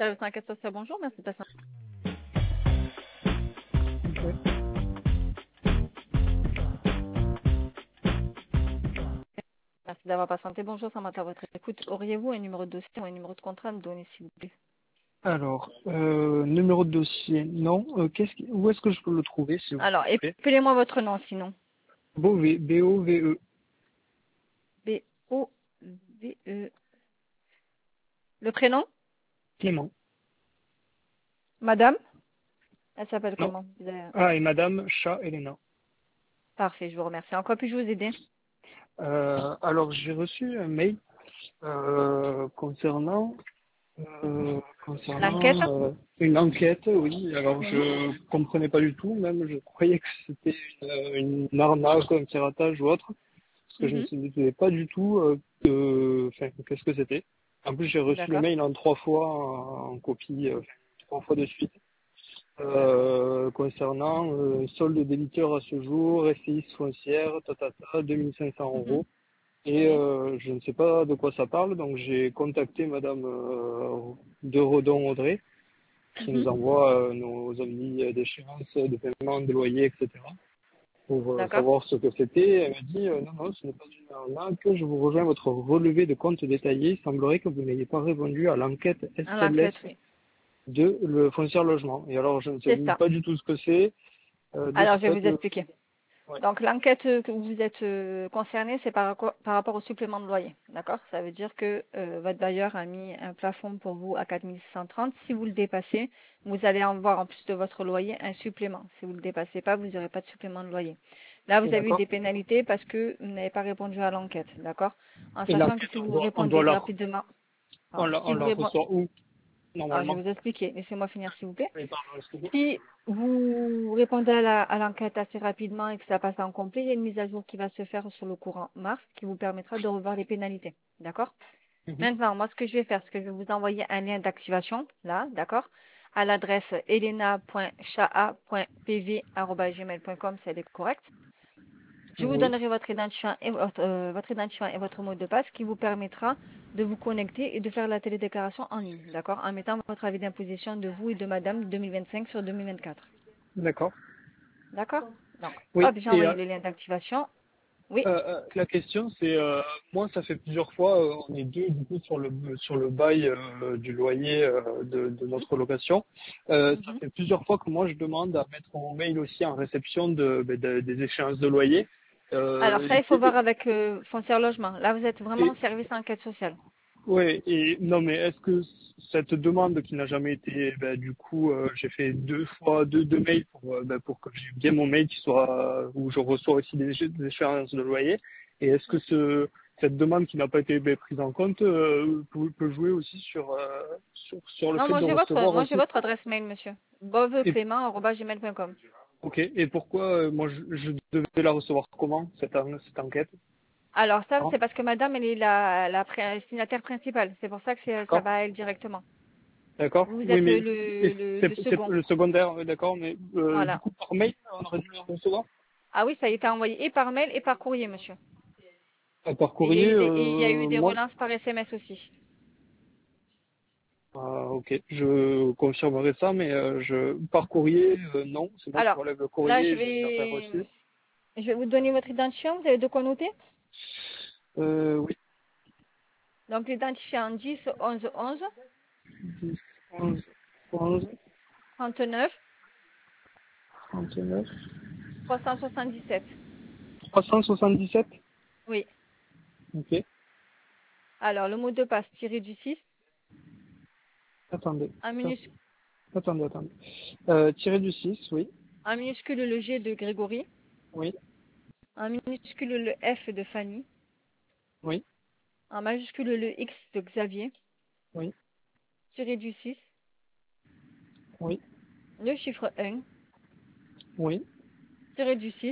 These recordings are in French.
Service d'enquête sociale, bonjour, merci de passer. Merci d'avoir patienté. Bonjour, ça m'attend à votre écoute. Auriez-vous un numéro de dossier ou un numéro de contrat à me donner, s'il vous plaît? Alors, numéro de dossier, non. Où est-ce que je peux le trouver, s'il vous Alors, plaît? appelez-moi votre nom, sinon. Beauvais, B-O-V-E, B-O-V-E. Le prénom? Clément. Madame? Elle s'appelle Non. comment? Ah, et Madame Chat Elena. Parfait, je vous remercie. En quoi puis-je vous aider? Alors, j'ai reçu un mail concernant L'enquête? une enquête, oui. Alors, Mhm. je comprenais pas du tout, même je croyais que c'était une arnaque, un piratage ou autre, parce que je ne Mhm. savais pas du tout qu'est-ce que c'était. En plus, j'ai reçu le D'accord, mail en 3 fois en copie, 3 fois de suite, concernant solde débiteur à ce jour, SCI foncière, 2500 Mhm. euros. Et Oui. je ne sais pas de quoi ça parle, donc j'ai contacté Madame de Redon-Audrey, qui nous Mhm. envoie nos avis d'échéance, de paiement, de loyer, etc., pour D'accord. savoir ce que c'était. Elle m'a dit non, non, ce n'est pas une arnaque, je vous rejoins votre relevé de compte détaillé. Il semblerait que vous n'ayez pas répondu à l'enquête À SLS l'enquête, oui. de le foncier logement. Et alors, je ne sais C'est ça. pas du tout ce que c'est. De Alors, ce je vais fait, vous expliquer. ouais. Donc, l'enquête que vous êtes concerné, c'est par rapport au supplément de loyer. D'accord? Ça veut dire que votre bailleur a mis un plafond pour vous à 4 630. Si vous le dépassez, vous allez en voir en plus de votre loyer un supplément. Si vous ne le dépassez pas, vous n'aurez pas de supplément de loyer. Là, vous avez eu D'accord. des pénalités parce que vous n'avez pas répondu à l'enquête. D'accord? En Et sachant que l'enquête, si on vous doit, on répondez doit la, rapidement, on alors, la, si on vous la répondez, ressort où, alors je normalement? vais vous expliquer. Laissez-moi finir, s'il vous plaît. Oui, pardon, excusez-moi. Si vous répondez à l'enquête assez rapidement et que ça passe en complet, il y a une mise à jour qui va se faire sur le courant mars qui vous permettra de revoir les pénalités. D'accord? Mhm. Maintenant, moi, ce que je vais faire, c'est que je vais vous envoyer un lien d'activation, là, d'accord? À l'adresse elena.chaa.pv@gmail.com, c'est elle est correcte. Je vous Oui. donnerai votre identifiant et votre mot de passe qui vous permettra de vous connecter et de faire la télédéclaration en ligne, d'accord? En mettant votre avis d'imposition de vous et de madame 2025 sur 2024. D'accord. D'accord? Donc, Oui. hop, j'ai Et envoyé le lien d'activation. Oui. la question, c'est, moi, ça fait plusieurs fois, on est deux du coup sur le bail du loyer de notre location. Ça Mhm. fait plusieurs fois que moi je demande à mettre mon mail aussi en réception des échéances de loyer. Alors Euh, ça, il faut voir avec Foncière Logement. Là, vous êtes vraiment et, en service enquête sociale. Ouais, et non, mais est-ce que cette demande qui n'a jamais été, du coup, j'ai fait 2 fois deux mails pour que j'ai bien mon mail qui soit où je reçois aussi des échéances de loyer. Et est-ce que cette demande qui n'a pas été prise en compte peut jouer aussi sur le Non, fait de recevoir moi j'ai aussi. votre adresse mail, monsieur. Et boveclément@gmail.com. ok. Et pourquoi moi je devais la recevoir comment cette enquête? Alors ça, Ah, c'est parce que madame, elle est la signataire principale. C'est pour ça que ça d'accord. va à elle directement. D'accord. Vous Oui, êtes mais le c'est second. le secondaire, d'accord, mais du Voilà. coup, par mail, on aurait dû le recevoir. Ah oui, ça a été envoyé et par mail et par courrier, monsieur. Par Et courrier, il y a eu des moi, relances par SMS aussi. ok, je confirmerai ça, mais par courrier, non, c'est moi qui Alors, relève le là, courrier, j'ai bien reçu. je vais vous donner votre identifiant. Vous avez de quoi noter? Oui, Donc, l'identifiant 10 11 11 10, 11, 11, 39 39, 377. 377, Oui. ok, Alors, le mot de passe tiré du 6 attendez, en, ça, minus- attendez. Tiré du 6, oui, en minuscule le G de Grégory, oui, en minuscule le F de Fanny, oui, en majuscule le X de Xavier, oui, tiré du 6 oui, le chiffre 1, oui, tiré du 6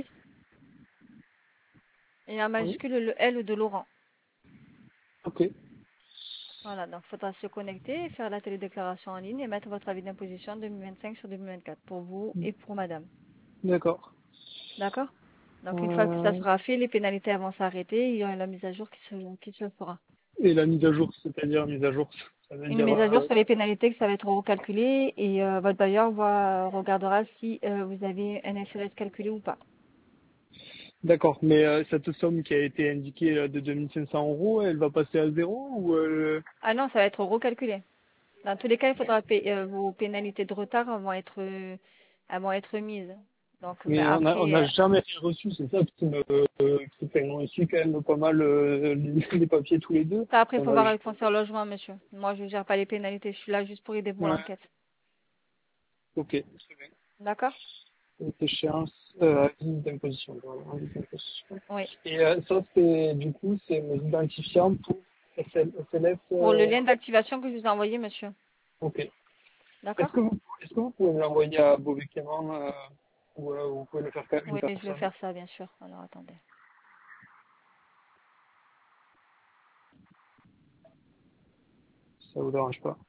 et en oui, majuscule le L de Laurent. ok, Voilà, donc il faudra se connecter et faire la télédéclaration en ligne et mettre votre avis d'imposition 2025 sur 2024 pour vous et pour madame. d'accord. D'accord? Donc une fois que ça Euh, sera fait, les pénalités vont s'arrêter, il y aura la mise à jour qui se fera. Et la mise à jour, c'est-à-dire mise à jour. Ça veut Une dire, mise à jour sur les pénalités que ça va être recalculé et votre bailleur regardera si vous avez un SLS calculé ou pas. d'accord, mais cette somme qui a été indiquée de 2500 €, elle va passer à zéro ou Ah non, ça va être recalculé. Dans tous les cas, il faudra vos pénalités de retard elles vont être mises. Donc, mais mais on n'a après, jamais rien reçu, c'est ça qui fait on suit quand même pas mal les papiers tous les deux. ça après, il On faut a, voir avec foncier logement, monsieur. Moi, je gère pas les pénalités. Je suis là juste pour aider pour ouais, l'enquête. ok, très bien. D'accord? Échéance, avis d'imposition. Voilà, avis d'imposition. Oui. Et ça, c'est du coup, c'est mes identifiants pour SLF. Pour le lien d'activation que je vous ai envoyé, monsieur. Ok. D'accord? Est-ce que vous pouvez me l'envoyer à Beauvais Clément ou vous pouvez le faire qu'à une Oui, je vais personne? faire ça, bien sûr. Alors, attendez. Ça vous dérange pas.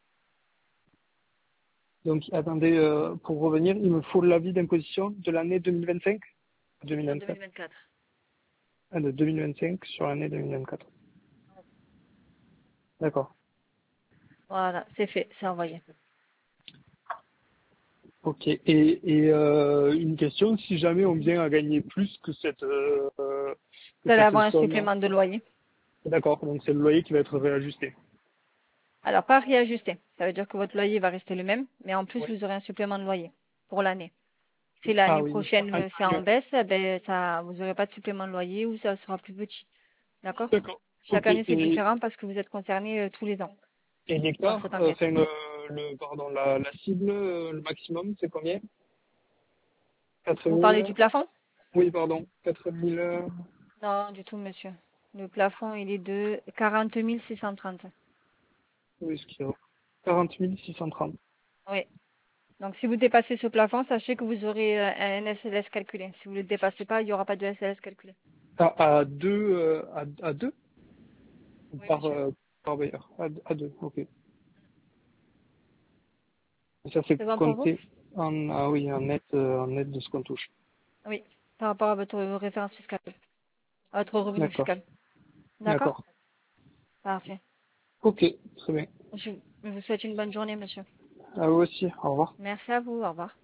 Donc, attendez, pour revenir, il me faut l'avis d'imposition de l'année 2025? Sur 2024. 2024. Ah, de 2025 sur l'année 2024. D'accord. Voilà, c'est fait, c'est envoyé. Ok. Une question, si jamais on vient à gagner plus que Vous allez cette avoir un somme, supplément de loyer. d'accord, donc c'est le loyer qui va être réajusté. Alors, pas réajusté. Ça veut dire que votre loyer va rester le même, mais en plus, Oui. vous aurez un supplément de loyer pour l'année. Si Ah l'année oui, mais prochaine, c'est en annuel. baisse, eh ben, ça, vous n'aurez pas de supplément de loyer ou ça sera plus petit. D'accord? D'accord. Chaque Ok. année, c'est différent parce que vous êtes concerné tous les ans Et par l'écart, cette enquête. pardon, la cible, le maximum, c'est combien? Vous parlez 4000. du plafond? Oui, pardon. 4000. Non, du tout, monsieur. Le plafond, il est de 40 630. Oui, ce qui est 40 630. Oui. Donc, si vous dépassez ce plafond, sachez que vous aurez un SLS calculé. Si vous ne le dépassez pas, il n'y aura pas de SLS calculé. À deux, à deux ou Oui, monsieur. par bailleur. À deux, ok. Et ça, c'est C'est bon pour vous? compté ah oui, en net de ce qu'on touche. Oui. Par rapport à votre référence fiscale, à votre revenu D'accord. fiscal. D'accord? D'accord. Parfait. Ok, très bien. Je vous souhaite une bonne journée, monsieur. À vous aussi. Au revoir. Merci à vous. Au revoir.